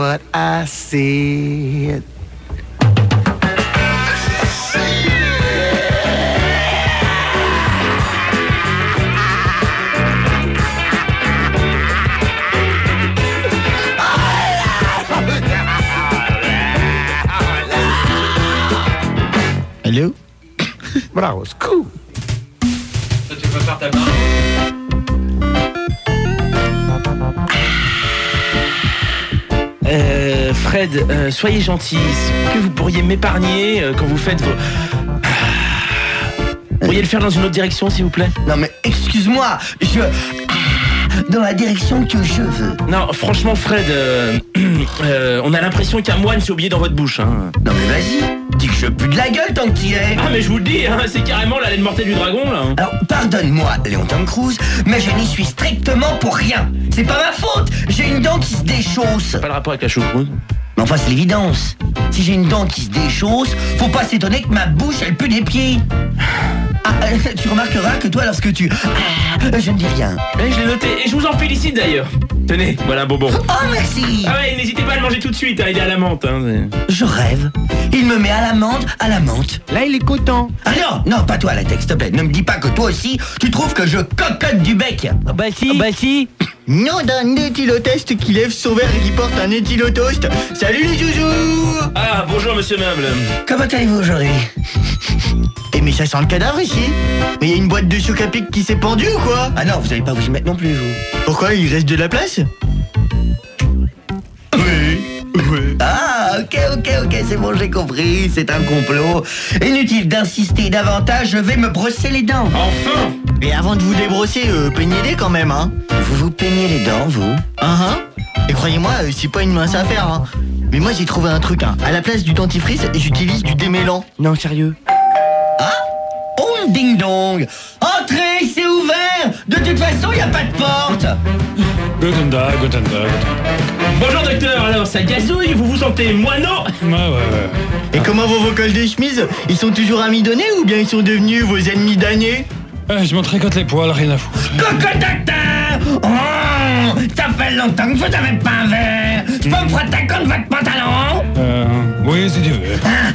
what I said. Allô? Bravo, c'est cool. Ça, tu peux faire ta main. Fred, soyez gentil. Est-ce que vous pourriez m'épargner quand vous faites vos... Vous pourriez le faire dans une autre direction, s'il vous plaît? Non mais excuse-moi, dans la direction que je veux. Non, franchement, Fred, on a l'impression qu'un moine s'est oublié dans votre bouche. Hein. Non mais vas-y, dis que je pue de la gueule tant que t'y es. Ah, mais je vous le dis, hein, c'est carrément la laine mortelle du dragon, là. Alors, pardonne-moi, Léon Tom Cruise, mais je n'y suis strictement pour rien. C'est pas ma faute, j'ai une dent qui se déchausse. Pas le rapport avec la choucroute. Mais enfin, c'est l'évidence. Si j'ai une dent qui se déchausse, faut pas s'étonner que ma bouche, elle pue des pieds. Ah, tu remarqueras que toi, lorsque tu... je ne dis rien. Je l'ai noté, et je vous en félicite d'ailleurs. Tenez, voilà un bonbon. Oh, merci. Ah ouais, n'hésitez pas à le manger tout de suite, hein, il est à la menthe. Hein, je rêve. Il me met à la menthe, à la menthe. Là, il est content. Ah non, pas toi, Latex, s'il te plaît. Ne me dis pas que toi aussi, tu trouves que je cocotte du bec. Bah si. Non, d'un éthylotest qui lève son verre et qui porte un éthylotoast. Salut les joujous. Ah, bonjour monsieur Meuble. Comment allez-vous aujourd'hui? Eh mais ça sent le cadavre ici. Mais il y a une boîte de choc à pic qui s'est pendue ou quoi? Ah non, vous allez pas vous y mettre non plus, vous. Pourquoi, il reste de la place? Oui. Ah, ok, c'est bon, j'ai compris, c'est un complot. Inutile d'insister davantage, je vais me brosser les dents. Enfin. Et avant de vous débrosser, peignez-les quand même, hein. Vous vous peignez les dents, vous? Et croyez-moi, c'est pas une mince affaire, hein. Mais moi j'ai trouvé un truc, hein. À la place du dentifrice, j'utilise du démêlant. Non, sérieux. Ah? Oh, ding dong. Entrez, c'est ouvert. De toute façon, y a pas de porte. Guten Tag. Bonjour docteur, alors ça gazouille, vous vous sentez moineau? Ouais. Et comment vos vocals de chemise? Ils sont toujours amidonnés ou bien ils sont devenus vos ennemis damnés? Je m'en tricote les poils, rien à foutre. Coucou docteur. Oh, ça fait longtemps que vous avez pas un verre. Je peux me frotter contre votre pantalon? Oui, si tu veux.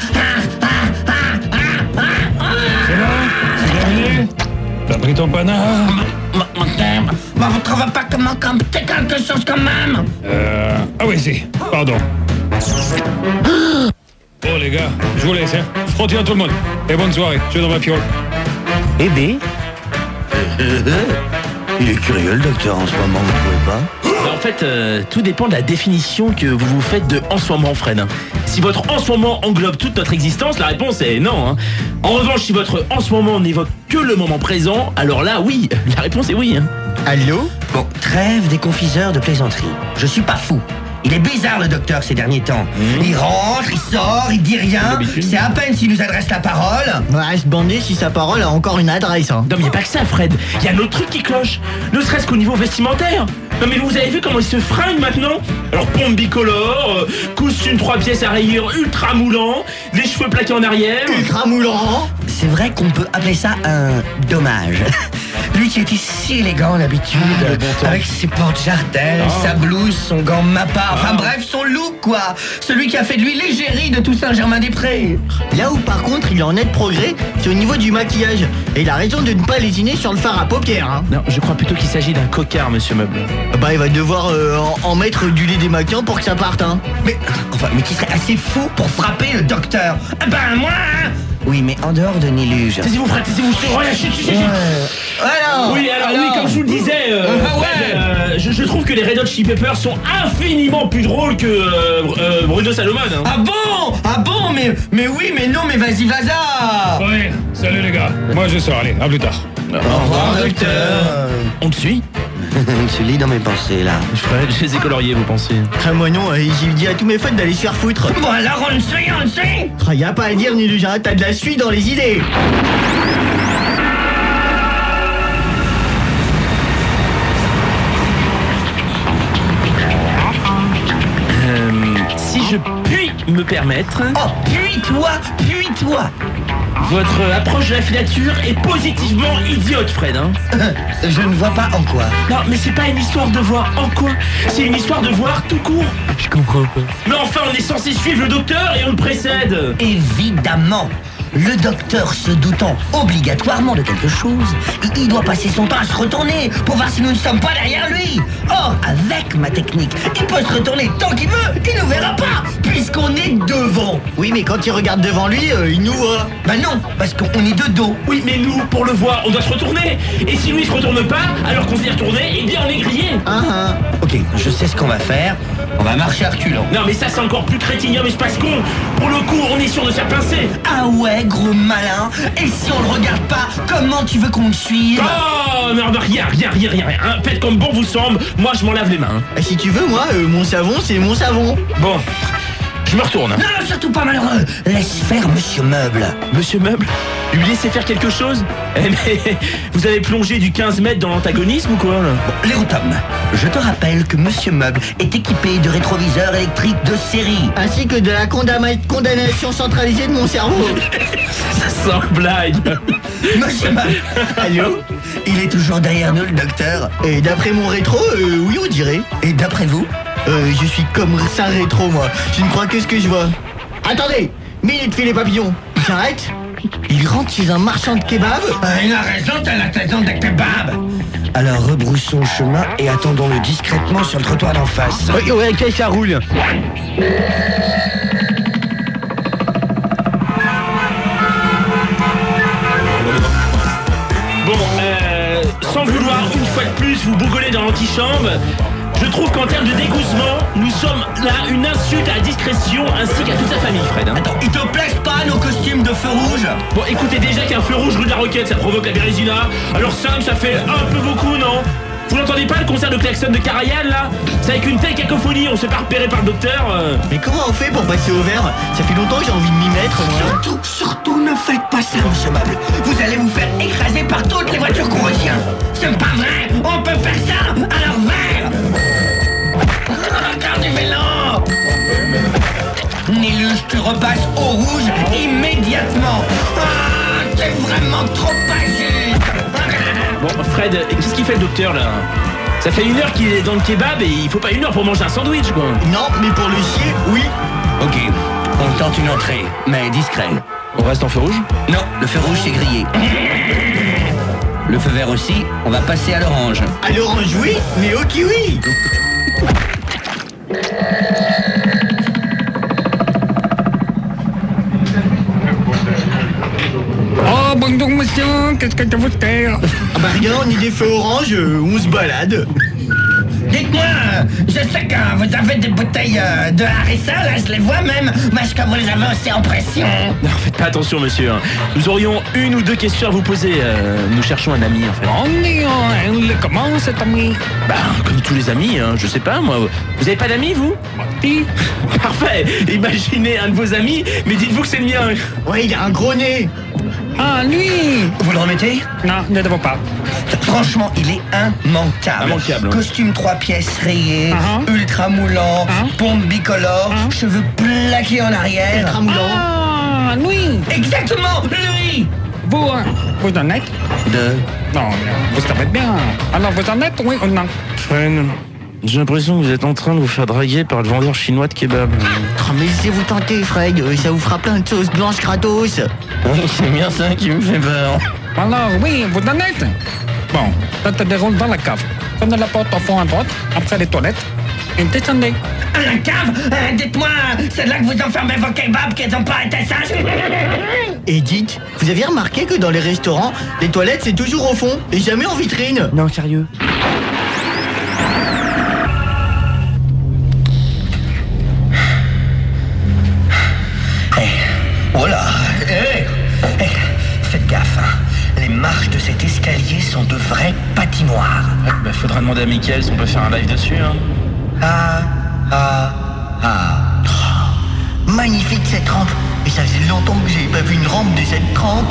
C'est bon? C'est terminé? T'as pris ton panard? Mais vous trouvez pas que manque un petit quelque chose quand même? Ah oui, si. Pardon. Bon les gars, je vous laisse, hein. Frottez à tout le monde. Et bonne soirée, je vais dans ma fiole. Eh ben. Il est curieux le docteur en ce moment, vous trouvez pas? En fait, tout dépend de la définition que vous vous faites de en ce moment, Fred. Si votre en ce moment englobe toute notre existence, la réponse est non. Hein. En revanche, si votre en ce moment n'évoque que le moment présent, alors là, oui, la réponse est oui. Hein. Allô? Bon, trêve des confiseurs de plaisanterie. Je suis pas fou. Il est bizarre le docteur ces derniers temps. Il rentre, il sort, il dit rien. C'est à peine s'il nous adresse la parole. Reste bandé si sa parole a encore une adresse, hein. Non mais y a pas que ça, Fred. Il y a un autre truc qui cloche. Ne serait-ce qu'au niveau vestimentaire. Non mais vous avez vu comment il se fringue maintenant? Alors pompe bicolore, costume 3 pièces à rayures ultra moulant, les cheveux plaqués en arrière. Ultra moulant. C'est vrai qu'on peut appeler ça un dommage. Lui qui était si élégant d'habitude, avec ses porte-jardins, sa blouse, son gant mappa, enfin bref, son look quoi. Celui qui a fait de lui l'égérie de tout Saint-Germain-des-Prés. Là où par contre il est en net progrès, c'est au niveau du maquillage. Et il a raison de ne pas lésiner sur le fard à paupières, hein. Non, je crois plutôt qu'il s'agit d'un cocard, monsieur Meuble. Bah il va devoir en mettre du lait démaquillant pour que ça parte, hein. Mais qui serait assez fou pour frapper le docteur? Ben moi hein. Oui, mais en dehors de Néluge. Taisez-vous, Fred, taisez-vous. Alors, oui, comme je vous le disais, Fred, je trouve que les Red Hot Chili Peppers sont infiniment plus drôles que Bruno Salomon. Hein. Ah bon, mais oui, mais non, mais vas-y, vas-y. Ouais, salut les gars. Moi je sors, allez, à plus tard. Au revoir, docteur. On te suit? Tu lis dans mes pensées, là. Fred, je les ai coloriés, vos pensées. Ah moi non, j'ai dit à tous mes potes d'aller se faire foutre. Bon alors, on le sait. Y a pas à dire, Néluge, hein, t'as de la suite dans les idées. Si je puis me permettre... Oh, puis-toi. Votre approche de la filature est positivement idiote, Fred, hein. Je ne vois pas en quoi. Non, mais c'est pas une histoire de voir en quoi. C'est une histoire de voir tout court. Je comprends pas. Mais enfin, on est censé suivre le docteur et on le précède. Évidemment. Le docteur se doutant obligatoirement de quelque chose, il doit passer son temps à se retourner pour voir si nous ne sommes pas derrière lui. Or, avec ma technique, il peut se retourner tant qu'il veut, il nous verra pas, puisqu'on est devant. Oui, mais quand il regarde devant lui, il nous voit. Bah non, parce qu'on est de dos. Oui, mais nous, pour le voir, on doit se retourner. Et si lui se retourne pas, alors qu'on s'est retourné, eh bien on est grillé. Ok, je sais ce qu'on va faire. On va marcher à reculons. Non, mais ça, c'est encore plus crétignant, espace con. Pour le coup, on est sûr de se faire pincer. Ah ouais, gros malin. Et si on le regarde pas, comment tu veux qu'on le suive? Oh, non, rien. Hein. Faites comme bon vous semble. Moi, je m'en lave les mains. Si tu veux, moi, mon savon, c'est mon savon. Bon, je me retourne. Non, surtout pas malheureux. Laisse faire Monsieur Meuble. Monsieur Meuble, lui laisser faire quelque chose? Eh mais, vous avez plongé du 15 mètres dans l'antagonisme ou quoi, là? Léo Tom, je te rappelle que Monsieur Meuble est équipé de rétroviseurs électriques de série. Ainsi que de la condamnation centralisée de mon cerveau. Sans blague. Monsieur Meuble. Allô? Il est toujours derrière nous, le docteur. Et d'après mon rétro, oui, on dirait. Et d'après vous? Je suis comme ça rétro, moi. Je ne crois que ce que je vois. Attendez! Minute, filet papillon. Il s'arrête. Il rentre chez un marchand de kebab. Il a raison, t'as la saison de kebab. Alors rebroussons chemin et attendons-le discrètement sur le trottoir d'en face. Ouais, ok, ça roule. Bon, sans vouloir une fois de plus vous bougoler dans l'antichambre, je trouve qu'en termes de dégoûtement, nous sommes là une insulte à la discrétion ainsi qu'à toute sa famille, Fred. Hein. Attends, ils te plaisent pas nos costumes de feu rouge? Bon, écoutez, déjà qu'un feu rouge rue de la Roquette, ça provoque la bérésina. Alors 5, ça fait un peu beaucoup, non? Vous n'entendez pas le concert de klaxon de Karajan, là? C'est avec une telle cacophonie, on s'est pas repéré par le docteur. Mais comment on fait pour passer au vert? Ça fait longtemps que j'ai envie de m'y mettre, moi. Surtout ne faites pas ça, Monsieur Meuble. Vous allez vous faire écraser par toutes les voitures qu'on retient. C'est pas vrai, on peut faire ça. Alors vert. Encore du vélo. Niluche, tu repasses au rouge immédiatement. Ah, t'es vraiment trop injuste. Bon, Fred, qu'est-ce qu'il fait le docteur, là? Ça fait 1 heure qu'il est dans le kebab et il faut pas 1 heure pour manger un sandwich, quoi. Non, mais pour le chier, oui. Ok, on tente une entrée, mais discret. On reste en feu rouge? Non, le feu rouge c'est grillé. Le feu vert aussi, on va passer à l'orange. À l'orange, oui, mais au kiwi. Oh, bonjour monsieur, qu'est-ce que je vous faire? Ah bah rien, on est des feux orange, on se balade. Dites-moi, je sais que vous avez des bouteilles de harissa, là je les vois même, mais est-ce que vous les avez aussi en pression? Non, faites pas attention, monsieur. Nous aurions 1 ou 2 questions à vous poser. Nous cherchons un ami, en fait. On est comment cet ami? Bah, comme tous les amis, hein, je sais pas, moi. Vous avez pas d'amis, vous? Si. Parfait. Imaginez un de vos amis, mais dites-vous que c'est le mien. Ouais, il a un gros nez. Ah, lui. Vous le remettez? Non, ne devons pas. Franchement, il est immanquable. Immanquable, ouais. Costume 3 pièces rayé, ultra moulant, pompe bicolore, cheveux plaqués en arrière. Ultra moulant. Ah, lui. Exactement, lui. Vous en êtes? Non, vous savez bien. Alors, vous en êtes, oui ou non? Fred, j'ai l'impression que vous êtes en train de vous faire draguer par le vendeur chinois de kebab. Oh, mais laissez-vous tenter, Fred, ça vous fera plein de sauces blanches gratos. C'est bien ça qui me fait peur. Alors, oui, vous en êtes? Bon, ça te déroule dans la cave. Prenez la porte au fond à droite, après les toilettes, et descendez. À la cave? Dites-moi, c'est là que vous enfermez vos kebabs qu'ils n'ont pas été sages? Et dites, vous aviez remarqué que dans les restaurants, les toilettes c'est toujours au fond et jamais en vitrine? Non, sérieux. Oh là, faites gaffe, hein. Les marches de cet escalier sont de vraies patinoires. Bah, faudra demander à Mickaël si on peut faire un live dessus, hein. Oh, magnifique cette rampe. Et ça faisait longtemps que j'avais pas vu une rampe de cette trempe.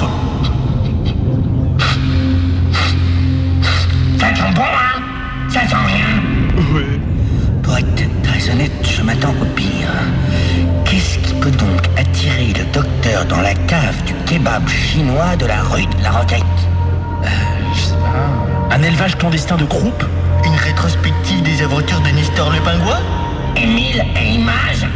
Ça sent bon, hein? Ça sent rien. Ouais. Pour être très honnête, je m'attends au pire. Qu'est-ce qui peut donc attirer le docteur dans la cave du kebab kebab chinois de la rue de la Roquette. Je sais pas. Un élevage clandestin de croupes? Une rétrospective des aventures de Nestor le pingouin? Émile et Images.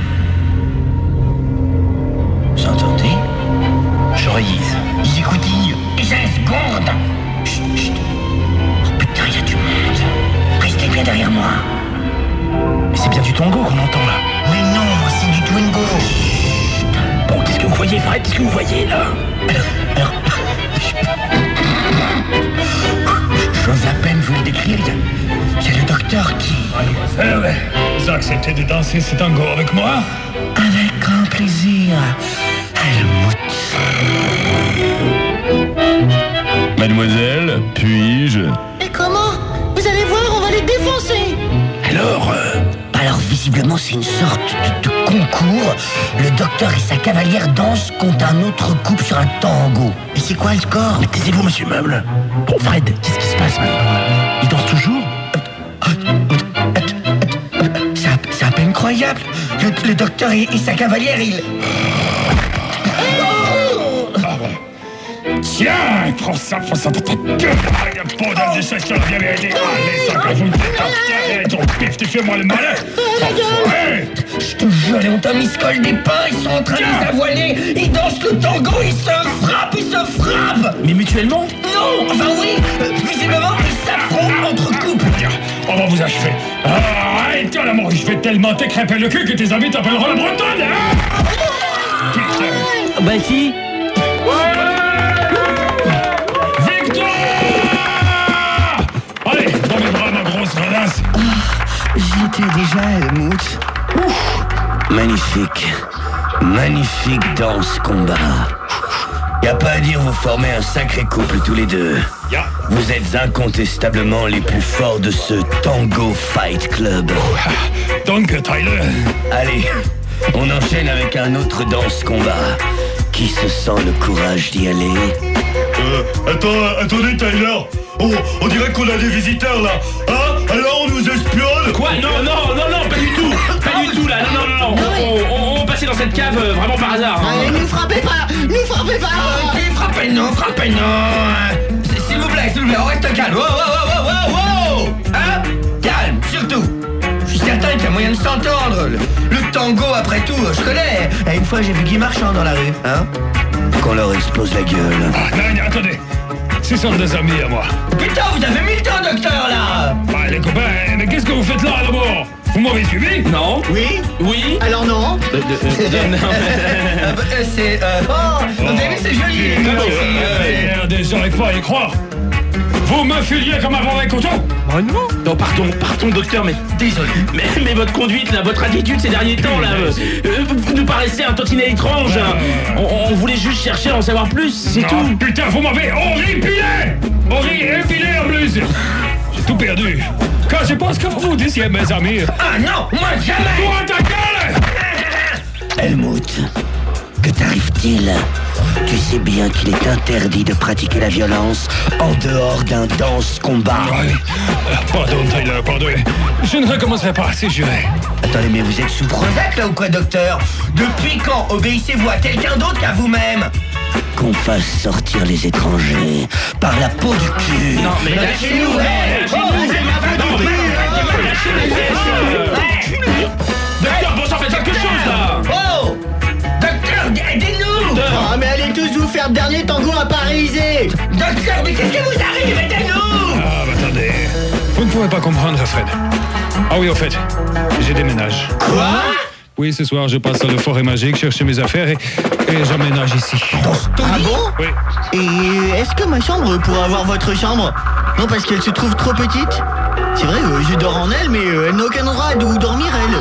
Vous entendez? Je réalise. J'écoutille. J'ai une seconde. Chut, chut. Oh putain, il y a du monde. Restez bien derrière moi. Mais c'est bien du tango qu'on entend là. Mais non, c'est du Twingo. Bon, qu'est-ce que vous voyez, Fred? Qu'est-ce que vous voyez là? Alors, j'ose à peine vous le décrire. Il y a le docteur qui... Vous acceptez de danser ce tango avec moi? Avec grand plaisir. Mademoiselle, puis-je? Et comment? Vous allez voir, on va les défoncer. Alors, visiblement, c'est une sorte de concours. Le docteur et sa cavalière dansent contre un autre couple sur un tango. Et c'est quoi le score? Mais taisez-vous, monsieur Meuble. Bon, Fred, qu'est-ce qui se passe maintenant? Il danse toujours? C'est à peine croyable. Le docteur et sa cavalière, ils... Tiens, prends ça dans ta gueule. Bordel de chasseur, bien aidé. Allez, ça que vous me détestez. Ton pif, tu fais moi le malin. Ouais. Je te jure, on t'a mis ce col des pains, ils sont en train de les avoiner. Ils dansent le tango, ils se frappent. Mais mutuellement? Non, enfin oui, visiblement, ils s'affrontent entre couples. Tiens, on va vous achever. Arrête, toi, l'amour, je vais tellement t'écraper le cul que tes amis t'appelleront la Bretonne, hein? Putain. Bah si. Allez, dans mes bras, ma grosse radasse. J'y étais déjà, Helmut. Magnifique. Magnifique danse-combat. Y a pas à dire, vous formez un sacré couple tous les deux. Ya. Vous êtes incontestablement les plus forts de ce Tango Fight Club. Donc, Tyler. Allez, on enchaîne avec un autre danse-combat. Qui se sent le courage d'y aller? Attendez, Tyler. On dirait qu'on a des visiteurs là. Hein? Alors on nous espionne? Quoi? Non, pas du tout. Pas du tout là. Non. On passait dans cette cave vraiment par hasard. Hein. Allez, nous frappez pas. Frappez non. S'il vous plaît, on reste calme. Wow. Hein? Calme, surtout. Je suis certain qu'il y a moyen de s'entendre. Le tango, après tout, je connais. Et une fois, j'ai vu Guy Marchand dans la rue. Hein? Qu'on leur explose la gueule. Non, attendez. Ce sont des amis à moi. Putain, vous avez mis le temps, docteur, là. Les copains, mais qu'est-ce que vous faites là, d'abord? Vous m'avez suivi? Non. Oui. Alors non. C'est... Oh, vous avez vu, c'est joli. Regardez, j'arrive pas à y croire. Vous me filiez comme avant avec couteau? Oh non. Non, pardon, docteur, mais désolé. Mais votre conduite, là, votre attitude ces derniers temps, là, vous nous paraissez un tantinet étrange. On voulait juste chercher à en savoir plus, c'est tout. Putain, vous m'avez horripilé épilé en plus. J'ai tout perdu. Quand je pense que vous disiez, mes amis. Ah non, moi jamais. Toi, ta gueule! Helmut, que t'arrive-t-il? Tu sais bien qu'il est interdit de pratiquer la violence en dehors d'un danse-combat. Oui. Pardon, Tyler, pardon. Je ne recommencerai pas, c'est juré. Attendez, mais vous êtes sous Prozac, là, ou quoi, docteur? Depuis quand obéissez-vous à quelqu'un d'autre qu'à vous-même? qu'on fasse sortir les étrangers par la peau du cul. Non, mais lâchez-nous. Docteur, bon sang, faites quelque chose, là. Oh! Docteur, aidez-nous! Ah, mais allez tous vous faire dernier tango à Pariser. Docteur, mais qu'est-ce qui vous arrive? Aidez-nous! Ah, bah attendez. Vous ne pouvez pas comprendre, Fred. Ah oui, au fait, j'ai déménage. Quoi? Oui, ce soir, je passe à le Forêt Magique chercher mes affaires et j'emménage ici. Ah bon? Oui. Et est-ce que ma chambre pourrait avoir votre chambre? Non, parce qu'elle se trouve trop petite. C'est vrai, je dors en elle, mais elle n'a aucun endroit où dormir, elle.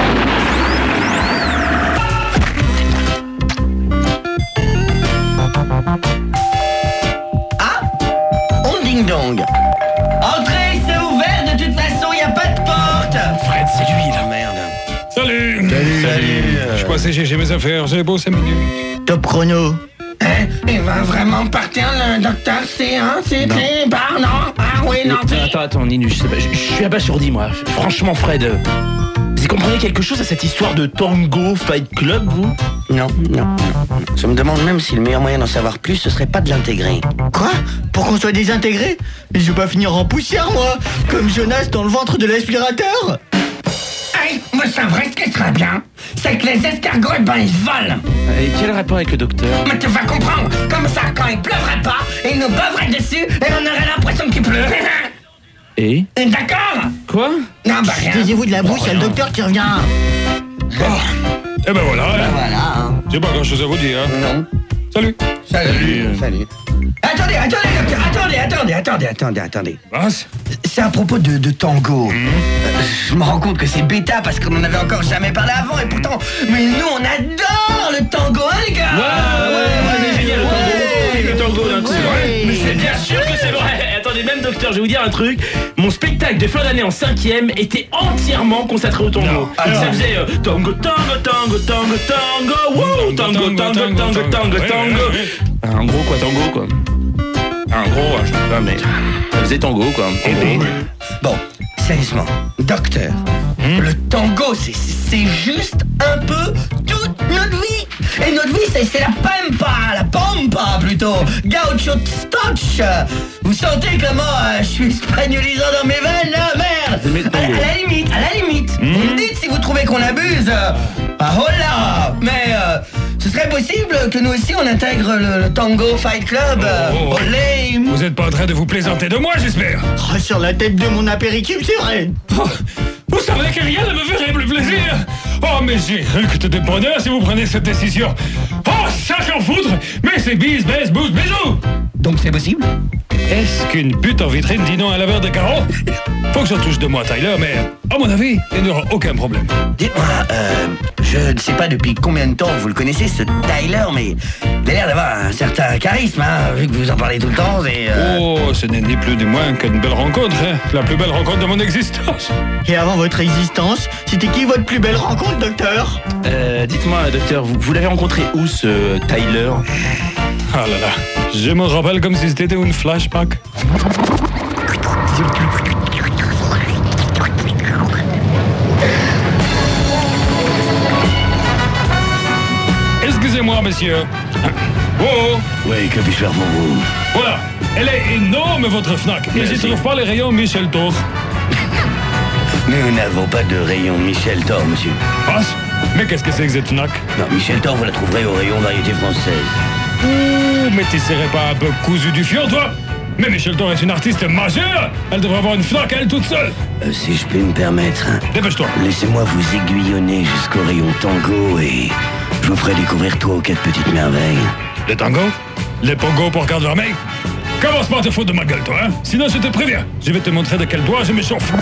Ah! On ding-dong. Entrez, c'est ouvert, de toute façon, y a pas de porte. Fred, c'est lui, la merde. Salut. Je passais chercher mes affaires, j'ai beau 5 minutes. Top chrono. Hein? Il va vraiment partir, le docteur, c'est très pardon. Ah oui. Nancy. Attends, Ninu, je suis abasourdi, moi. Franchement, Fred, vous y comprenez quelque chose à cette histoire de Tango Fight Club, vous? Non. Je me demande même si le meilleur moyen d'en savoir plus, ce serait pas de l'intégrer. Quoi? Pour qu'on soit désintégré? Mais je veux pas finir en poussière, moi. Comme Jonas dans le ventre de l'aspirateur. Hey, vous savrez ce qui serait bien, c'est que les escargots, ils volent. Et quel rapport avec le docteur? Mais tu vas comprendre. Comme ça, quand il pleuvrait pas, ils nous baveraient dessus et on aurait l'impression qu'il pleut. Et? D'accord? Quoi? Non, bah rien. Taisez-vous de la bouche, il y a le docteur qui revient. Eh ben voilà, hein. Voilà, hein. J'ai pas grand chose à vous dire, hein. Non. Salut. Salut. Attendez, docteur, attendez. Vas. C'est à propos de Tango. Je me rends compte que c'est bêta parce qu'on en avait encore jamais parlé avant et pourtant, mais nous on adore le tango, hein les gars. C'est génial le tango. Le tango d'un coup. Ouais. Mais c'est bien sûr que c'est vrai. Attendez, même docteur, je vais vous dire un truc. Mon spectacle de fin d'année en 5e était entièrement consacré au tango. Alors. Ça faisait tango, wouh, tango. Un gros quoi, tango quoi. Un gros, je sais pas, mais ça faisait tango quoi. Bon, sérieusement, docteur, le tango c'est juste un peu toute notre vie. Et notre vie c'est la pampa plutôt. Gaucho Stotch. Vous sentez comment je suis espagnolisant dans mes veines là, merde. À la limite, vous me dites si vous trouvez qu'on abuse. Ah oh là. Mais ce serait possible que nous aussi on intègre le Tango Fight Club. Olé. Vous êtes pas en train de vous plaisanter de moi, j'espère. Oh, sur la tête de mon apéritif, c'est vrai. Oh, vous savez que rien ne me ferait plus plaisir. Oh, mais j'ai cru que t'étais bonheur si vous prenez cette décision. Oh, ça j'en foutre. Mais c'est bis, baisse, bouge, bisous. Donc c'est possible? Est-ce qu'une pute en vitrine dit non à un laveur de carreaux? Faut que j'en touche de moi, Tyler, mais à mon avis, il n'y aura aucun problème. Dites-moi, je ne sais pas depuis combien de temps vous le connaissez, ce Tyler, mais il a l'air d'avoir un certain charisme, hein, vu que vous en parlez tout le temps, et... Oh, ce n'est ni plus ni moins qu'une belle rencontre, hein. La plus belle rencontre de mon existence. Et avant votre existence, c'était qui votre plus belle rencontre, docteur? Dites-moi, docteur, vous l'avez rencontré où ce Tyler? Ah là là, je me rappelle comme si c'était une flashback. Excusez-moi, monsieur. Oh, Oui, que puis-je faire pour vous? voilà. Elle est énorme, votre Fnac. Mais j'y trouve pas les rayons Michel Thor. Nous n'avons pas de rayon Michel Thor, monsieur. Ah, mais qu'est-ce que c'est que cette Fnac? Non, Michel Thor, vous la trouverez au rayon variété française. Ouh, mais tu serais pas un peu cousu du fion, toi? Mais Michel Thor est une artiste majeure. Elle devrait avoir une Fnac à elle toute seule. Si je puis me permettre, Dépêche-toi. laissez-moi vous aiguillonner jusqu'au rayon tango et je vous ferai découvrir 3 ou 4 petites merveilles. Le tango? Les pongos pour garde vermeil? Commence pas à te foutre de ma gueule, toi, hein? Sinon, je te préviens. Je vais te montrer de quel doigt je m'échauffe.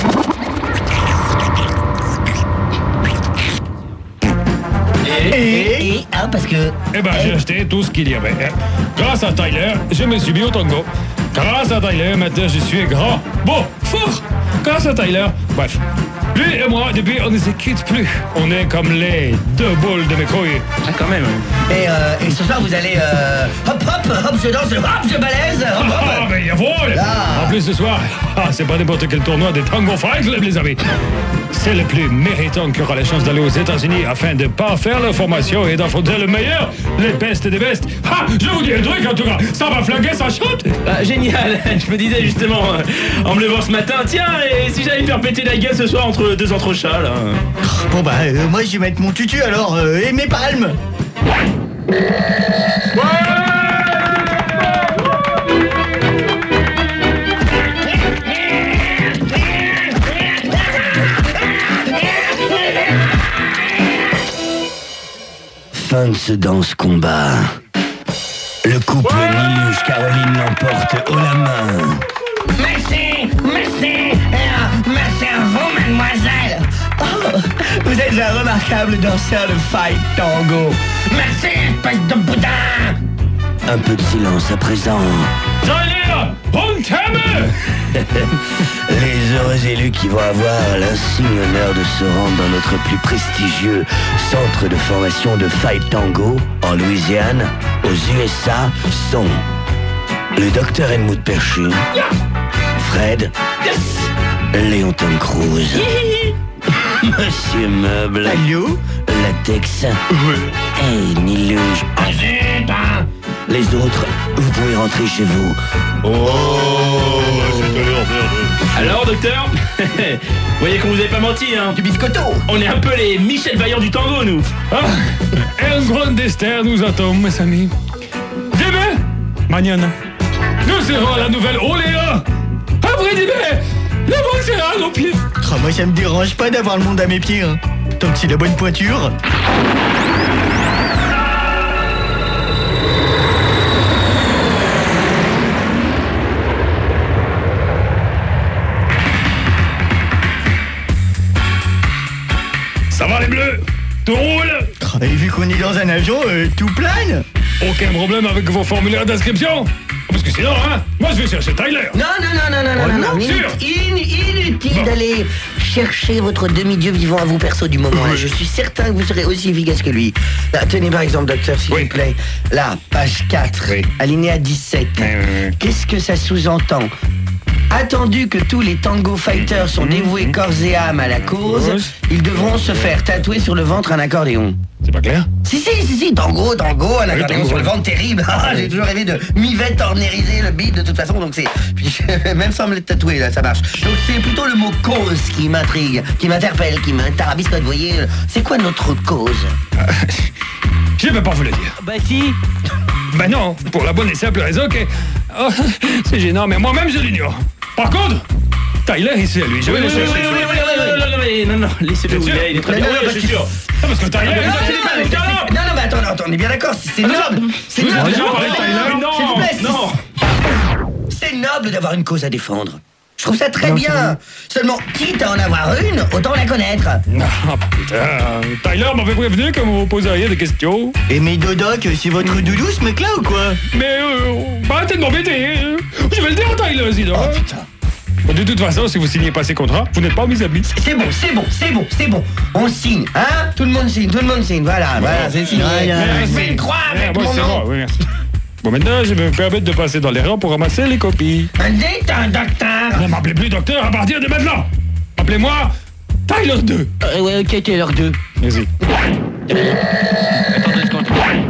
Et parce que... Eh ben, j'ai acheté tout ce qu'il y avait. Grâce à Tyler, je me suis mis au tango. Grâce à Tyler, maintenant, je suis grand, beau, fort. Grâce à Tyler. Bref. Lui et moi, depuis, on ne se quitte plus. On est comme les deux boules de mes couilles. Ah, quand même. Et ce soir, vous allez... hop, je danse, hop, je balaise, hop, Ah, mais jawohl! Ah. En plus, ce soir, c'est pas n'importe quel tournoi de Tango Fight Club, les amis. C'est le plus méritant qui aura la chance d'aller aux États-Unis afin de parfaire leur formation et d'affronter le meilleur, les bestes des bestes. Ah, je vous dis un truc, en tout cas, ça va flinguer, ça chante. Ah, génial. Je me disais justement, en me levant ce matin, tiens, et si j'allais me faire péter la gueule ce soir entre deux entrechats, là. Bon bah, moi je vais mettre mon tutu alors, et mes palmes. Fin de ce danse combat. Le couple Miluche-Caroline l'emporte haut la main. Merci à vous, mademoiselle. Oh, vous êtes un remarquable danseur de fight tango. Merci, espèce de boudin. Un peu de silence à présent. Tyler, on t'aime. Les heureux élus qui vont avoir l'insigne honneur de se rendre dans notre plus prestigieux centre de formation de fight tango en Louisiane, aux USA, sont le docteur Helmut Perchu, Fred. Léon Tom Cruise. Monsieur Meuble. Allô? Latex. Et Niluge. Les autres, vous pouvez rentrer chez vous. Alors, docteur, vous voyez qu'on vous avait pas menti, hein. Du biscotto. On est un peu les Michel Vaillant du tango, nous. Un grand destin nous attend, mes amis. Demain, mañana, nous serons à la Nouvelle-Orléans. Après dîner, le monde sera à nos pieds. Ah, moi, ça me dérange pas d'avoir le monde à mes pieds, hein. Tant que c'est la bonne pointure. Ça va les bleus? Tout roule? Et vu qu'on est dans un avion, tout plane. Aucun problème avec vos formulaires d'inscription? Parce que sinon, hein, moi je vais chercher Tyler. Non. sûr. Inutile d'aller chercher votre demi-dieu vivant à vous perso du moment. Là, je suis certain que vous serez aussi efficace que lui. Là, tenez par exemple, docteur, s'il vous plaît. Là, page 4, alinéa 17. Qu'est-ce que ça sous-entend? Attendu que tous les tango fighters sont dévoués corps et âme à la cause, ils devront se faire tatouer sur le ventre un accordéon. C'est pas clair? Si, tango, un accordéon sur le ventre, terrible. J'ai toujours rêvé de mivette ornériser le beat de toute façon, donc c'est... Même sans me les tatouer, là, ça marche. Donc c'est plutôt le mot cause qui m'intrigue, qui m'interpelle, qui m'intarabiscote, vous voyez. C'est quoi notre cause? Je vais pas vous le dire. Bah si. Ben non, pour la bonne et simple raison que... Oh, c'est gênant, mais moi-même je l'ignore. Par contre, Tyler, il sait, lui. Je vais le chercher. Non, laissez-le où il est très bien. Oui, je suis sûr. Parce que Tyler... Non, mais attends, on est bien d'accord, c'est noble. C'est noble. S'il vous plaît, non. C'est noble d'avoir une cause à défendre. Je trouve ça très bien. Seulement, quitte à en avoir une, autant la connaître. Non, putain. Tyler m'avait prévenu que vous poseriez des questions. Et mais Dodoc, c'est votre doudou ce mec-là ou quoi? Mais arrêtez de m'embêter. Je vais le dire à Tyler, sinon. Oh putain. De toute façon, si vous signez pas ces contrats, vous n'êtes pas mes amis. C'est bon. On signe, hein? Tout le monde signe. Voilà, c'est signé. Je fais une croix avec mon nom. Oui, merci. Bon, maintenant, je vais me permettre de passer dans les rangs pour ramasser les copies. Dites un docteur. Ne m'appelez plus docteur à partir de maintenant. Appelez-moi Tyler 2. Ouais, ok, Tyler 2. Merci. Attends 2 secondes.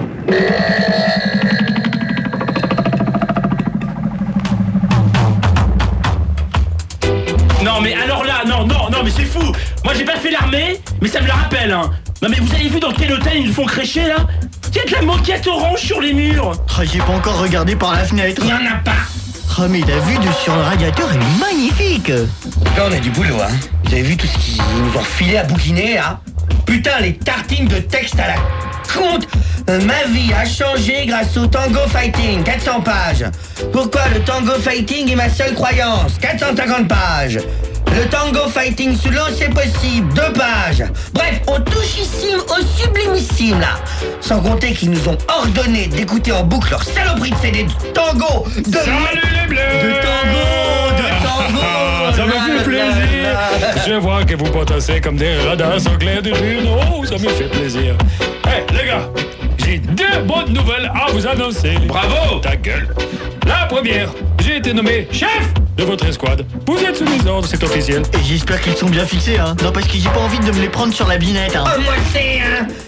Non, mais alors là, non, mais c'est fou. Moi, j'ai pas fait l'armée, mais ça me le rappelle, hein. Non, mais vous avez vu dans quel hôtel ils nous font crécher, là? Il y a de la moquette orange sur les murs. Ah, j'ai pas encore regardé par la fenêtre. Il y en a pas. Ah, mais la vue de sur le radiateur est magnifique. Là, on a du boulot, hein. Vous avez vu tout ce qu'ils nous ont refilé à bouquiner, là? Putain, les tartines de texte à la compte. Ma vie a changé grâce au tango fighting, 400 pages. Pourquoi le tango fighting est ma seule croyance, 450 pages. Le tango fighting sous l'eau, c'est possible, 2 pages. Bref, on touche ici au sublimissime, là. Sans compter qu'ils nous ont ordonné d'écouter en boucle leur saloperie de CD de tango. Salut les bleus! De tango. Ça me fait plaisir. Je vois que vous potassez comme des radars au clair de lune. Oh, ça me fait plaisir. Hey, les gars, j'ai 2 bonnes nouvelles à vous annoncer. Bravo! Ta gueule. La première, j'ai été nommé chef de votre escouade. Vous êtes sous mes ordres, c'est officiel. Et j'espère qu'ils sont bien fixés, hein. Non, parce que j'ai pas envie de me les prendre sur la binette, hein. Oh, moi c'est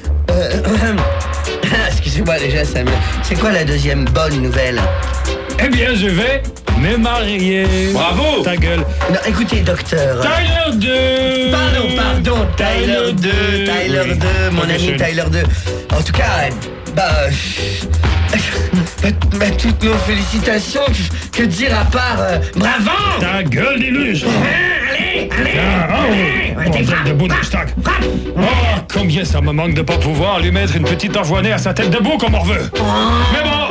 excusez-moi déjà, Sam. C'est quoi la deuxième bonne nouvelle? Eh bien, je vais me marier. Bravo! Ta gueule. Non, écoutez, docteur. Tyler 2. Pardon, Tyler 2, Tyler 2, mon ami Tyler 2. En tout cas, toutes nos félicitations, que dire à part bravo! Ta gueule, déluge. Allez, Bordel de Bundestag. Oh, combien ça me manque de pas pouvoir lui mettre une petite envoinée à sa tête debout comme on veut. Mais bon,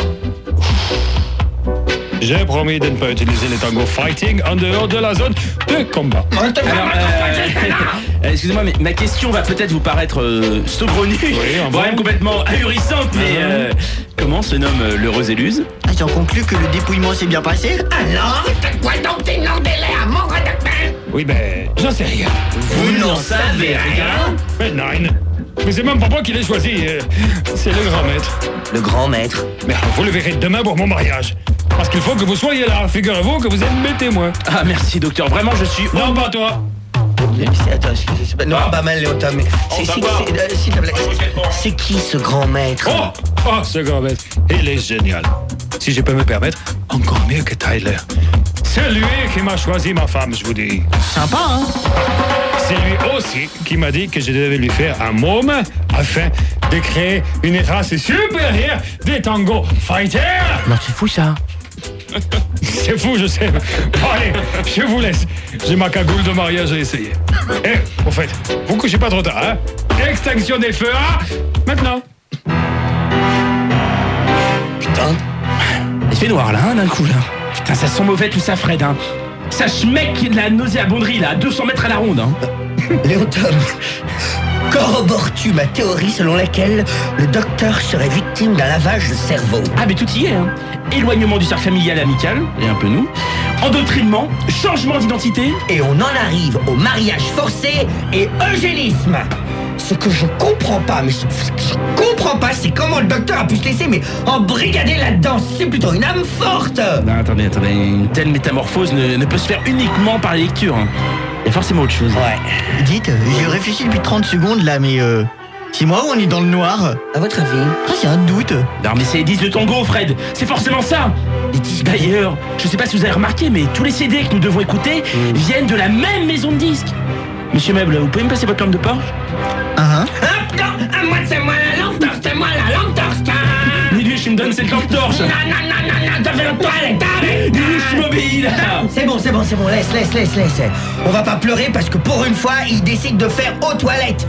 j'ai promis de ne pas utiliser les tango fighting en dehors de la zone de combat. Alors, excusez-moi, mais ma question va peut-être vous paraître saugrenue, voire même complètement ahurissante, mais comment se nomme l'heureuse éluse? J'en conclus que le dépouillement s'est bien passé. Alors, quoi donc tes noms délai à mon docteur? Oui, ben, j'en sais rien. Vous n'en savez rien? Mais nine. Mais c'est même pas moi qui l'ai choisi, c'est le grand maître. Le grand maître. Mais vous le verrez demain pour mon mariage. Parce qu'il faut que vous soyez là. Figurez-vous que vous êtes mes témoins. Ah, merci, docteur. Vraiment, je suis... Non, pas toi. Attends, c'est non, pas mal, Léon Tom. S'il te plaît, c'est qui ce grand maître? Oh, ce grand maître. Il est génial. Si je peux me permettre, encore mieux que Tyler. C'est lui qui m'a choisi ma femme, je vous dis. Sympa, hein? C'est lui aussi qui m'a dit que je devais lui faire un môme afin de créer une race supérieure des tango fighters. Non, c'est fou, ça. C'est fou, je sais. Bon, allez, je vous laisse. J'ai ma cagoule de mariage à essayer. Et, au fait, vous couchez pas trop tard, hein? Extinction des feux, maintenant. Putain. Il fait noir, là, hein, d'un coup, là. Putain, ça sent mauvais, tout ça, Fred, hein. Ça schmecque de la nauséabonderie, là, à 200 mètres à la ronde, hein. Léon Tom, corrobores-tu ma théorie selon laquelle le docteur serait victime d'un lavage de cerveau? Ah, mais tout y est, hein. Éloignement du cercle familial et amical, et un peu nous. Endoctrinement, changement d'identité. Et on en arrive au mariage forcé et eugénisme. Ce que je comprends pas, c'est comment le docteur a pu se laisser embrigader là-dedans. C'est plutôt une âme forte. Non, attendez, une telle métamorphose ne peut se faire uniquement par la lecture, hein. Il y a forcément autre chose. Ouais. Dites, j'ai réfléchi depuis 30 secondes là, mais c'est moi ou on est dans le noir? À votre avis? Ah, c'est un doute. Non, mais c'est les disques de tango, Fred. C'est forcément ça. Les disques. D'ailleurs, je sais pas si vous avez remarqué, mais tous les CD que nous devons écouter viennent de la même maison de disques. Monsieur Meuble, vous pouvez me passer votre lampe de Porsche? Moi, c'est moi la lampe torche, Dis-lui, je me donne cette lampe torche. Non, t'as fait le toilette, arrête. Dis-lui, je m'obéis, là. C'est bon, laisse. On va pas pleurer parce que pour une fois, il décide de faire aux toilettes.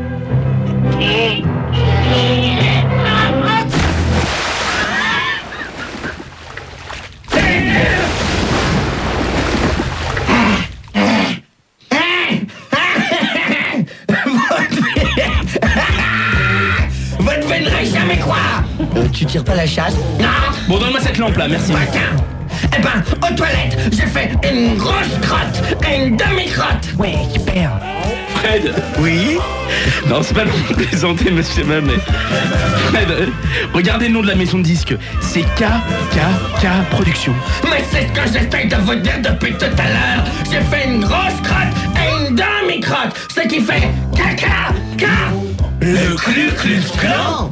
Vous ne devinerez jamais quoi. Tu tires pas la chasse? Non. Bon, donne-moi cette lampe, là, merci. Eh ben, aux toilettes, j'ai fait une grosse crotte et une demi-crotte. Ouais, super. Fred. Oui? Non, c'est pas le moment de plaisanter, monsieur Meuble, mais... Fred, regardez le nom de la maison de disques. C'est KKK Productions. Mais c'est ce que j'essaye de vous dire depuis tout à l'heure. J'ai fait une grosse crotte et une demi-crotte, ce qui fait KKK. Le Ku Klux Klan.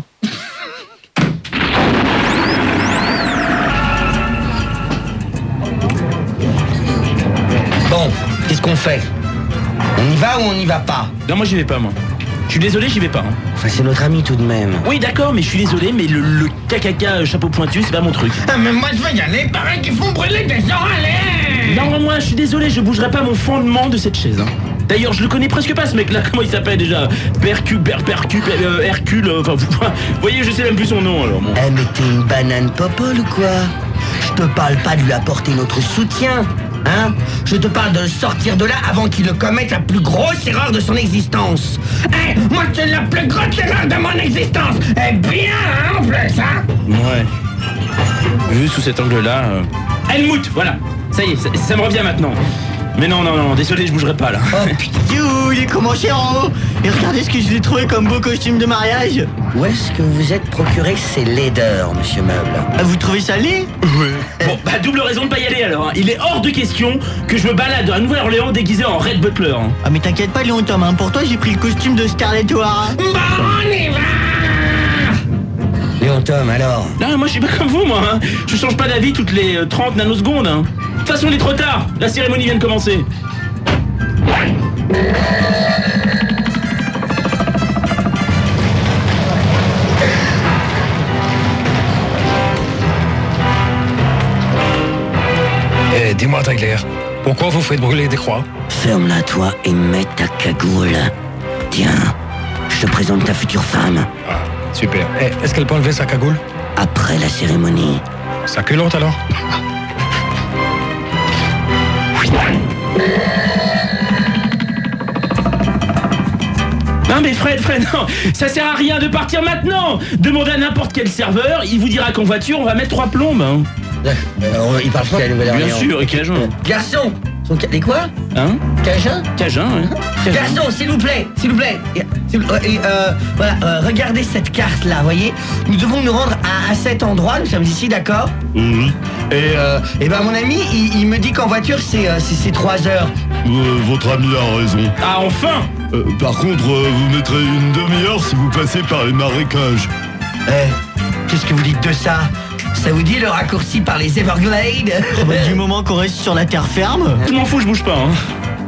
Bon, qu'est-ce qu'on fait? On y va ou on n'y va pas? Non, moi j'y vais pas, moi. Je suis désolé, j'y vais pas, hein. Enfin, c'est notre ami tout de même. Oui, d'accord, mais je suis désolé, mais le KKK chapeau pointu, c'est pas mon truc. Ah, mais moi je vais y aller, pareil qu'ils font brûler des gens, allez. Non, moi je suis désolé, je bougerai pas mon fondement de cette chaise, hein. D'ailleurs, je le connais presque pas, ce mec-là. Comment il s'appelle déjà? Hercule, enfin, vous voyez, je sais même plus son nom, alors. Bon. Eh, mais t'es une banane popole ou quoi? Je te parle pas de lui apporter notre soutien, hein? Je te parle de sortir de là avant qu'il ne commette la plus grosse erreur de son existence. Eh, moi c'est la plus grosse erreur de mon existence. Eh bien, hein, en plus, hein? Ouais. Vu sous cet angle-là... Helmut, voilà. Ça y est, ça me revient maintenant. Mais non, désolé, je bougerai pas, là. Oh putain, il est commencé en haut. Et regardez ce que je vous ai trouvé comme beau costume de mariage. Où est-ce que vous êtes procuré ces laideurs, monsieur Meuble? Ah, vous trouvez ça laid? Bon, bah double raison de pas y aller, alors, hein. Il est hors de question que je me balade à Nouvelle-Orléans déguisé en Red Butler, hein. Ah, mais t'inquiète pas, Léon Tom, hein. Pour toi, j'ai pris le costume de Scarlett O'Hara. Bon, on y va! Léon Tom, alors? Non, moi je suis pas comme vous, moi, hein. Je change pas d'avis toutes les 30 nanosecondes, hein. De toute façon, il est trop tard. La cérémonie vient de commencer. Dis-moi, Tyler, pourquoi vous faites brûler des croix? Ferme-la, toi, et mets ta cagoule. Tiens, je te présente ta future femme. Ah, super. Est-ce qu'elle peut enlever sa cagoule? Après la cérémonie. Sa culotte, alors? Non mais Fred, non, ça sert à rien de partir maintenant. Demandez à n'importe quel serveur, il vous dira qu'en voiture on va mettre 3 plombes, hein. Il parle pas de la Nouvelle-Orléans. Bien sûr, et quel agent? Garçon, Les quoi? Hein? Cajun? Cajun, oui. Cajun. Garçon, s'il vous plaît, s'il vous plaît. Voilà, regardez cette carte-là, voyez. Nous devons nous rendre à cet endroit, nous sommes ici, d'accord? Oui. Et ben mon ami, il me dit qu'en voiture, c'est 3 heures. Votre ami a raison. Ah, enfin! Par contre, vous mettrez une demi-heure si vous passez par les marécages. Qu'est-ce que vous dites de ça? Ça vous dit le raccourci par les Everglades? Du moment qu'on reste sur la terre ferme. Je m'en fous, je bouge pas, hein.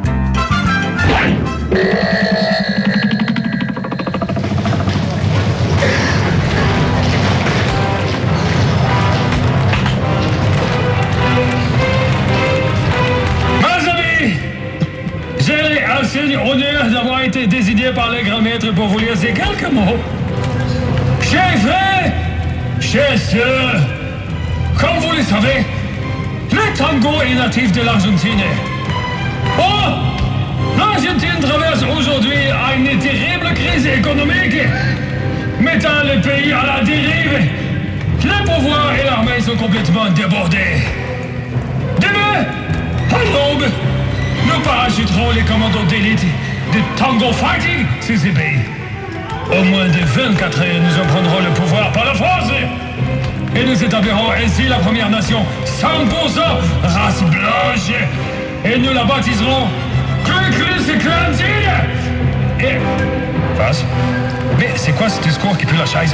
Mes amis, j'ai assez l'honneur d'avoir été désigné par le grand maître pour vous lire ces quelques mots. Chers frères, chers sœurs, comme vous le savez, le tango est natif de l'Argentine. Oh, l'Argentine traverse aujourd'hui une terrible crise économique, mettant le pays à la dérive. Le pouvoir et l'armée sont complètement débordés. Demain, à l'aube, nous parachuterons les commandos d'élite de Tango Fighting sur ces pays. Au moins de 24 heures, nous en prendrons le pouvoir par la force. Et nous établirons ainsi la première nation 100% race blanche. Et nous la baptiserons Ku-Klux Klantine. Et... Passe. Mais c'est quoi ce discours qui pue la chaise?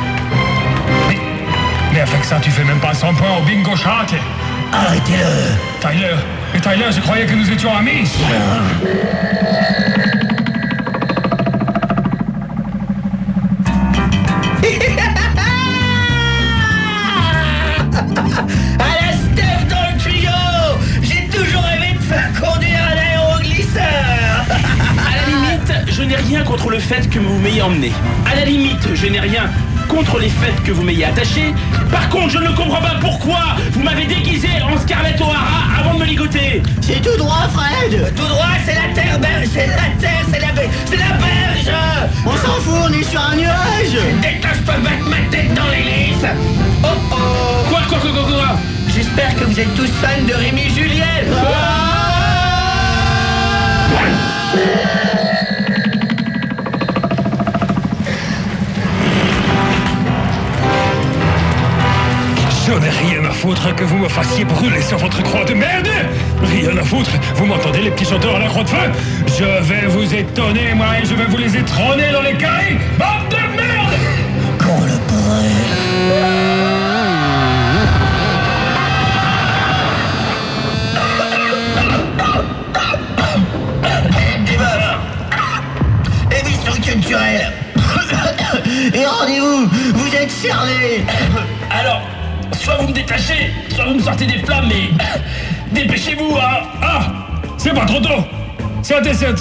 Mais avec ça, tu fais même pas 100 points au bingo chat. Arrêtez-le. Tyler, je croyais que nous étions amis. À la Steph dans le tuyau. J'ai toujours rêvé de faire conduire un aéroglisseur. À la limite, je n'ai rien contre le fait que vous m'ayez emmené. À la limite, je n'ai rien contre les faits que vous m'ayez attaché. Par contre, je ne comprends pas pourquoi vous m'avez déguisé en Scarlett O'Hara avant de me ligoter. C'est tout droit, Fred. Tout droit, c'est la terre belge. C'est la berge. On s'en fout, on est sur un nuage. Dès que je peux mettre ma tête dans l'hélice. Oh oh. Quoi? J'espère que vous êtes tous fans de Rémi Julien. J'en ai rien à foutre que vous me fassiez brûler sur votre croix de merde. Rien à foutre. Vous m'entendez, les petits chanteurs à la croix de feu? Je vais vous étonner, moi, et je vais vous les étronner dans les cailles. Bande de merde! Qu'on le brûle. Émission culturelle. Et rendez-vous, vous êtes cerné. Alors, soit vous me détachez, soit vous me sortez des flammes, mais dépêchez-vous, hein. Ah! C'est pas trop tôt! C'est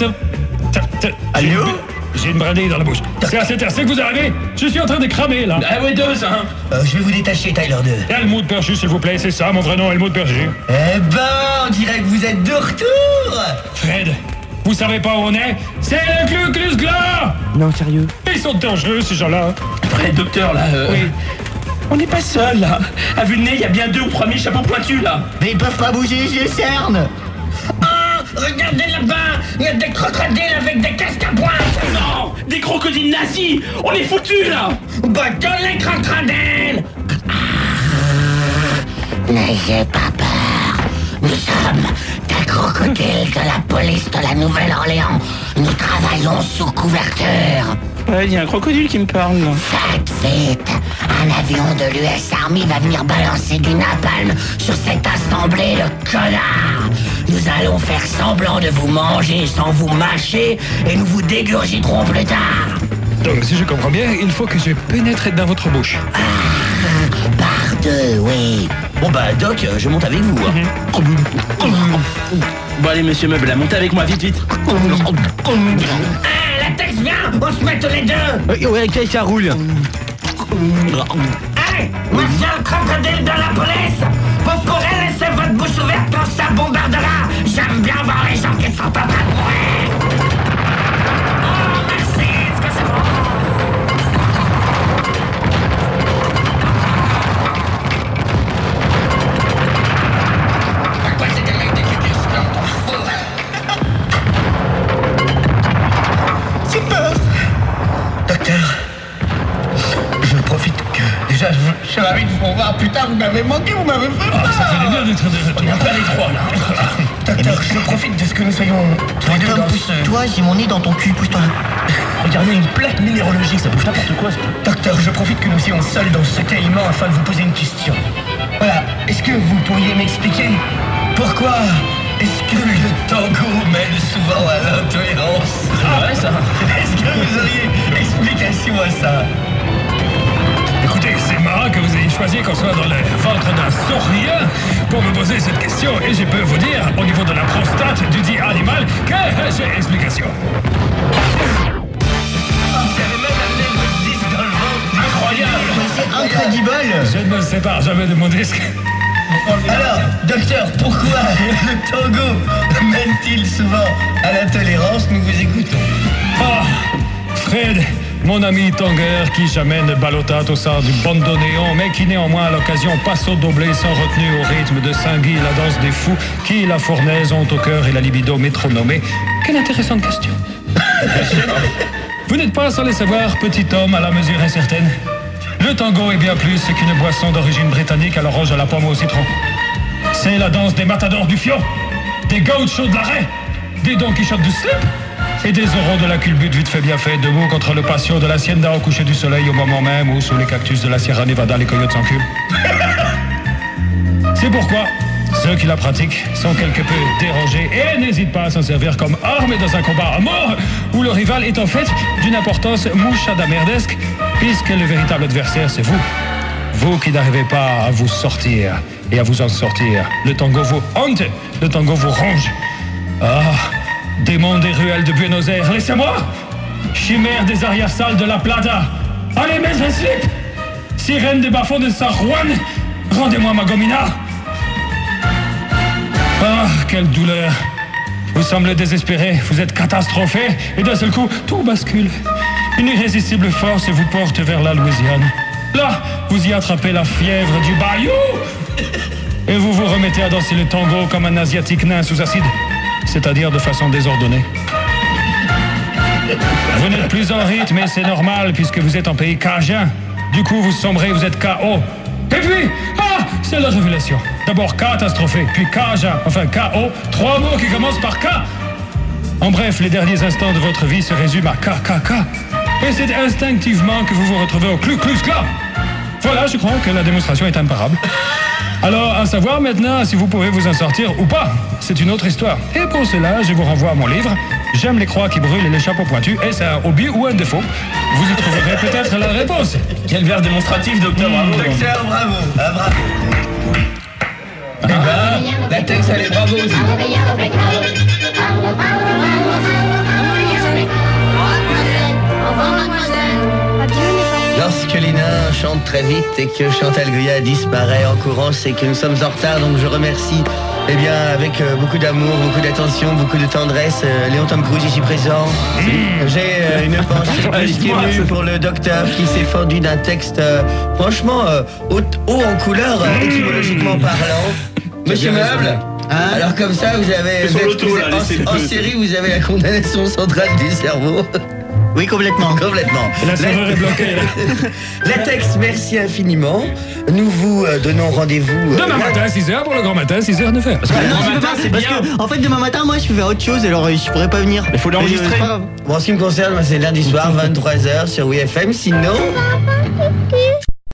Allô? J'ai une brindille dans la bouche. C'est à cette heure, c'est que vous arrivez? Je suis en train de cramer, là. Ah ouais, 2, hein. Je vais vous détacher, Tyler 2. Helmut Perchu, s'il vous plaît, c'est ça, mon vrai nom, Helmut Perchu. Eh ben, on dirait que vous êtes de retour. Fred, vous savez pas où on est? C'est le Ku Klux Klan! Non, sérieux. Ils sont dangereux, ces gens-là. Fred, docteur, là, Oui. on n'est pas seul, là. À vue de nez, il y a bien 2 ou 3 000 chapeaux pointus, là. Mais ils peuvent pas bouger, je les cerne. Regardez là-bas, il y a des crocodiles avec des casques à pointe. Non, des crocodiles nazis. On est foutus, là. Bah, donne les crocodiles. N'ayez pas peur. Nous sommes des crocodiles de la police de la Nouvelle-Orléans. Nous travaillons sous couverture. Ouais, il y a un crocodile qui me parle, là. Faites vite. Un avion de l'US Army va venir balancer du napalm sur cette assemblée de connards. Nous allons faire semblant de vous manger sans vous mâcher et nous vous dégurgiterons plus tard. Donc, si je comprends bien, il faut que je pénètre dans votre bouche. Par 2, oui. Bon bah Doc, je monte avec vous. Bon, allez, monsieur Meuble, là, montez avec moi, vite, vite. La texte vient, on se met tous les deux. Ouais, ok, ça roule. Hey, monsieur le crocodile de la police, vous pourrez laisser votre bouche ouverte quand ça bombardera. J'aime bien voir les gens qui sont en train de mourir. Oh, merci, est-ce que c'est bon? À quoi c'est des mecs des Ku Klux Klan? docteur, vous m'avez manqué, vous m'avez fait peur. Ça fait du bien d'être de retour. On n'a pas les trois, là. Docteur, je profite de ce que nous soyons tous les deux Tom, dans ce... pousse-toi, j'ai mon nez dans ton cul, pousse-toi. Regardez, une plaque minéralogique, ça bouge n'importe quoi. Docteur, je profite que nous soyons seuls dans ce caïman afin de vous poser une question. Voilà, est-ce que vous pourriez m'expliquer pourquoi est-ce que le tango mène souvent à l'intolérance? C'est vrai ça. Est-ce que vous auriez explication à ça? Écoutez, c'est marrant que vous ayez choisi qu'on soit dans le ventre d'un saurien pour me poser cette question. Et je peux vous dire, au niveau de la prostate du dit animal, que j'ai explication. Vous avez même amené votre disque dans le ventre. Incroyable. C'est incroyable. Je ne me sépare jamais de mon disque. Alors, docteur, pourquoi le tango mène-t-il souvent à l'intolérance? Nous vous écoutons. Ah, Fred, mon ami tangueur qui jamais ne ballotate au sein du bandoneon, mais qui néanmoins à l'occasion passe au doblé sans retenue au rythme de Saint-Guy, la danse des fous, qui la fournaise ont au cœur et la libido métronomée. Quelle intéressante question. Vous n'êtes pas sans le savoir, petit homme à la mesure incertaine. Le tango est bien plus qu'une boisson d'origine britannique à l'orange, à la pomme ou au citron. C'est la danse des matadors du fion, des gauchos de l'arrêt, des Don Quichotte du slip et des oraux de la culbute vite fait bien fait, debout contre le patio de l'hacienda au coucher du soleil au moment même où sous les cactus de la Sierra Nevada les coyotes s'enculent. C'est pourquoi ceux qui la pratiquent sont quelque peu dérangés et n'hésitent pas à s'en servir comme arme dans un combat à mort où le rival est en fait d'une importance mouchada-merdesque, puisque le véritable adversaire c'est vous. Vous qui n'arrivez pas à vous sortir et à vous en sortir. Le tango vous hante, le tango vous ronge. Ah, démons des ruelles de Buenos Aires, laissez-moi! Chimère des arrière-salles de La Plata, allez mettre un slip! Sirène des bas-fonds de San Juan, rendez-moi ma gomina! Ah, quelle douleur! Vous semblez désespéré, vous êtes catastrophé, et d'un seul coup, tout bascule. Une irrésistible force vous porte vers la Louisiane. Là, vous y attrapez la fièvre du bayou! Et vous vous remettez à danser le tango comme un asiatique nain sous acide, c'est-à-dire de façon désordonnée. Vous n'êtes plus en rythme, mais c'est normal, puisque vous êtes en pays cajun. Du coup, vous sombrez, vous êtes KO. Et puis, c'est la révélation. D'abord catastrophé, puis cajun, enfin KO, 3 mots qui commencent par K. En bref, les derniers instants de votre vie se résument à KKK. Et c'est instinctivement que vous vous retrouvez au Ku Klux Klan. Voilà, je crois que la démonstration est imparable. Alors, à savoir maintenant si vous pouvez vous en sortir ou pas. C'est une autre histoire. Et pour cela, je vous renvoie à mon livre. J'aime les croix qui brûlent et les chapeaux pointus. Est-ce un hobby ou un défaut? Vous y trouverez peut-être la réponse. Quel verbe démonstratif, docteur, bravo. Docteur, bravo. Ah, bravo. Eh ben, la texte, elle est bravo aussi. Lorsque les nains chantent très vite et que Chantal Goya disparaît en courant, c'est que nous sommes en retard. Donc je remercie, eh bien, avec beaucoup d'amour, beaucoup d'attention, beaucoup de tendresse, Léon Tom Cruise ici présent. J'ai une pensée plus qu'émue pour le docteur qui s'est fendu d'un texte franchement haut en couleur, étymologiquement parlant. Monsieur Meuble, alors comme ça, vous avez en série, vous avez la condamnation centrale du cerveau. Oui, complètement. Complètement. La serrure est bloquée, là. Latex, merci infiniment. Nous vous donnons rendez-vous... Demain matin, 6h pour le grand matin, 6h, 9h. Parce que, en fait, demain matin, moi, je vais faire autre chose, alors je pourrais pas venir. Il faut l'enregistrer. C'est pas grave. Bon, en ce qui me concerne, moi, c'est lundi soir, 23h sur WFM. Sinon...